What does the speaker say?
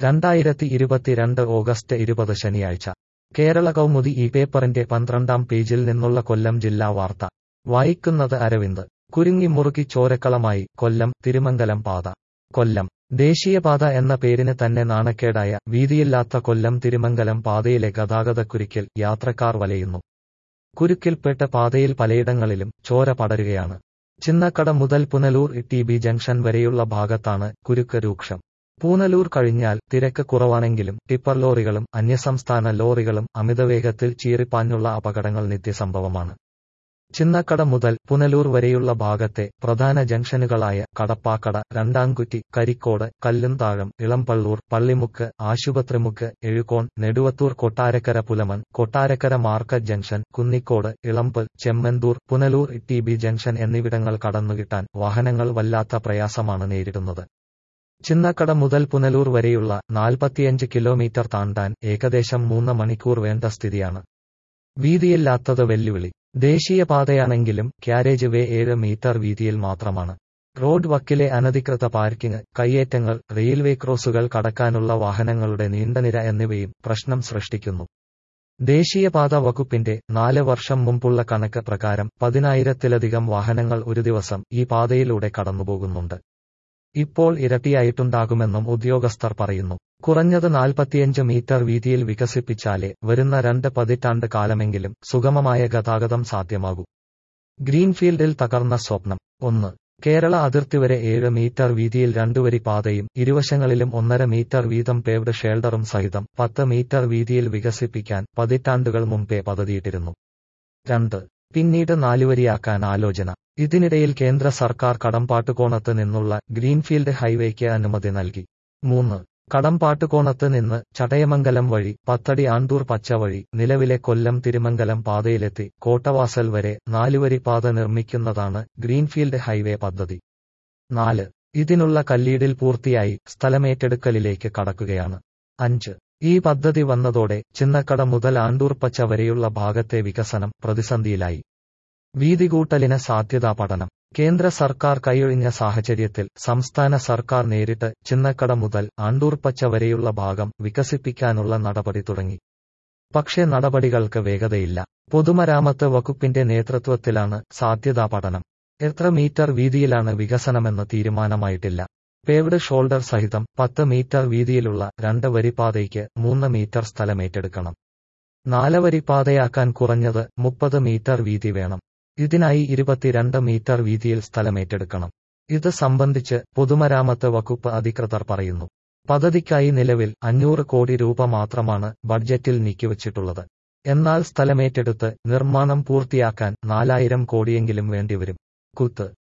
2022 August 20 ശനിയാഴ്ച കേരള കൗമുദി ഈ പേപ്പറിന്റെ 12-ാം പേജിൽ നിന്നുള്ള കൊല്ലം ജില്ലാ വാർത്ത വായിക്കുന്നത് അരവിന്ദ്. കുരുങ്ങി മുറുക്കി ചോരക്കളമായി കൊല്ലം തിരുമംഗലം പാത. കൊല്ലം ദേശീയപാത എന്ന പേരിന് തന്നെ നാണക്കേടായ വീതിയില്ലാത്ത കൊല്ലം തിരുമംഗലം പാതയിലെ ഗതാഗതക്കുരുക്കിൽ യാത്രക്കാർ വലയുന്നു. കുരുക്കിൽപ്പെട്ട് പാതയിൽ പലയിടങ്ങളിലും ചോര പടരുകയാണ്. ചിന്നക്കട മുതൽ പുനലൂർ ടി.ബി. ജംഗ്ഷൻ വരെയുള്ള ഭാഗത്താണ് കുരുക്ക് രൂക്ഷം. പൂനലൂർ കഴിഞ്ഞാൽ തിരക്ക് കുറവാണെങ്കിലും ടിപ്പർ ലോറികളും അന്യസംസ്ഥാന ലോറികളും അമിതവേഗത്തിൽ ചീറിപ്പാഞ്ഞുള്ള അപകടങ്ങൾ നിത്യസംഭവമാണ്. ചിന്നക്കട മുതൽ പുനലൂർ വരെയുള്ള ഭാഗത്തെ പ്രധാന ജംഗ്ഷനുകളായ Kadappakada, Randamkutty, Karicode, Kallumthazham, Elampalloor, Pallimukku, Asupathrimukku, Ezhukone, Neduvathur, Kottarakkara Pulamon, Kottarakkara market junction, Kunnicode, Elampu, Chemmanthoor, Punalur T B. Junction എന്നിവിടങ്ങൾ കടന്നുകിട്ടാൻ വാഹനങ്ങൾ വല്ലാത്ത പ്രയാസമാണ് നേരിടുന്നത്. ചിന്നക്കട മുതൽ പുനലൂർ വരെയുള്ള 45 കിലോമീറ്റർ താണ്ടാൻ ഏകദേശം 3 മണിക്കൂർ വേണ്ട സ്ഥിതിയാണ്. വീതിയില്ലാത്തത് വെല്ലുവിളി. ദേശീയപാതയാണെങ്കിലും ക്യാരേജ് വേ 7 മീറ്റർ വീതിയിൽ മാത്രമാണ്. റോഡ് വക്കിലെ അനധികൃത പാർക്കിംഗ്, കയ്യേറ്റങ്ങൾ, റെയിൽവേ ക്രോസുകൾ കടക്കാനുള്ള വാഹനങ്ങളുടെ നീണ്ടനിര എന്നിവയും പ്രശ്നം സൃഷ്ടിക്കുന്നു. ദേശീയപാത വകുപ്പിന്റെ 4 വർഷം മുമ്പുള്ള കണക്ക് പ്രകാരം 10,000-ത്തിലധികം വാഹനങ്ങൾ ഒരു ദിവസം ഈ പാതയിലൂടെ കടന്നുപോകുന്നുണ്ട്. ഇപ്പോൾ ഇരട്ടിയായിട്ടുണ്ടാകുമെന്നും ഉദ്യോഗസ്ഥർ പറയുന്നു. കുറഞ്ഞത് 45 മീറ്റർ വീതിയിൽ വികസിപ്പിച്ചാലേ വരുന്ന 2 പതിറ്റാണ്ട് കാലമെങ്കിലും സുഗമമായ ഗതാഗതം സാധ്യമാകൂ. ഗ്രീൻഫീൽഡിൽ തകർന്ന സ്വപ്നം. 1. കേരള അതിർത്തി വരെ 7 മീറ്റർ വീതിയിൽ 2 വരി പാതയും ഇരുവശങ്ങളിലും 1.5 മീറ്റർ വീതം പേവ്ഡ് ഷെൽട്ടറും സഹിതം 10 മീറ്റർ വീതിയിൽ വികസിപ്പിക്കാൻ പതിറ്റാണ്ടുകൾ മുമ്പേ പദ്ധതിയിട്ടിരുന്നു. 2. പിന്നീട് 4 വരിയാക്കാൻ ആലോചന. ഇതിനിടയിൽ കേന്ദ്ര സർക്കാർ കടമ്പാട്ടുകോണത്ത് നിന്നുള്ള ഗ്രീൻഫീൽഡ് ഹൈവേക്ക് അനുമതി നൽകി. 3. കടമ്പാട്ടുകോണത്ത് നിന്ന് ചടയമംഗലം വഴി പത്തടി ആണ്ടൂർ പച്ച വഴി നിലവിലെ കൊല്ലം തിരുമംഗലം പാതയിലെത്തി കോട്ടവാസൽ വരെ 4 വരി പാത നിർമ്മിക്കുന്നതാണ് ഗ്രീൻഫീൽഡ് ഹൈവേ പദ്ധതി. 4. ഇതിനുള്ള കല്ലീടിൽ പൂർത്തിയായി സ്ഥലമേറ്റെടുക്കലിലേക്ക് കടക്കുകയാണ്. 5. ഈ പദ്ധതി വന്നതോടെ ചിന്നക്കട മുതൽ ആണ്ടൂർ പച്ച വരെയുള്ള ഭാഗത്തെ വികസനം പ്രതിസന്ധിയിലായി. വീതികൂട്ടലിന് സാധ്യതാ പഠനം. കേന്ദ്ര സർക്കാർ കൈയൊഴിഞ്ഞ സാഹചര്യത്തിൽ സംസ്ഥാന സർക്കാർ നേരിട്ട് ചിന്നക്കട മുതൽ ആണ്ടൂർ പച്ച വരെയുള്ള ഭാഗം വികസിപ്പിക്കാനുള്ള നടപടി തുടങ്ങി. പക്ഷേ നടപടികൾക്ക് വേഗതയില്ല. പൊതുമരാമത്ത് വകുപ്പിന്റെ നേതൃത്വത്തിലാണ് സാധ്യതാ പഠനം. എത്ര മീറ്റർ വീതിയിലാണ് വികസനമെന്ന് തീരുമാനമായിട്ടില്ല. പേവ്ഡ് ഷോൾഡർ സഹിതം 10 മീറ്റർ വീതിയിലുള്ള 2 വരിപ്പാതയ്ക്ക് 3 മീറ്റർ സ്ഥലമേറ്റെടുക്കണം. 4 വരിപ്പാതയാക്കാൻ കുറഞ്ഞത് 30 മീറ്റർ വീതി വേണം. ഇതിനായി 22 മീറ്റർ വീതിയിൽ സ്ഥലമേറ്റെടുക്കണം. ഇത് സംബന്ധിച്ച് പൊതുമരാമത്ത് വകുപ്പ് അധികൃതർ പറയുന്നു. പദ്ധതിക്കായി നിലവിൽ 500 കോടി രൂപ മാത്രമാണ് ബഡ്ജറ്റിൽ നീക്കിവച്ചിട്ടുള്ളത്. എന്നാൽ സ്ഥലമേറ്റെടുത്ത് നിർമ്മാണം പൂർത്തിയാക്കാൻ 4,000 കോടിയെങ്കിലും വേണ്ടിവരും. കുത്ത്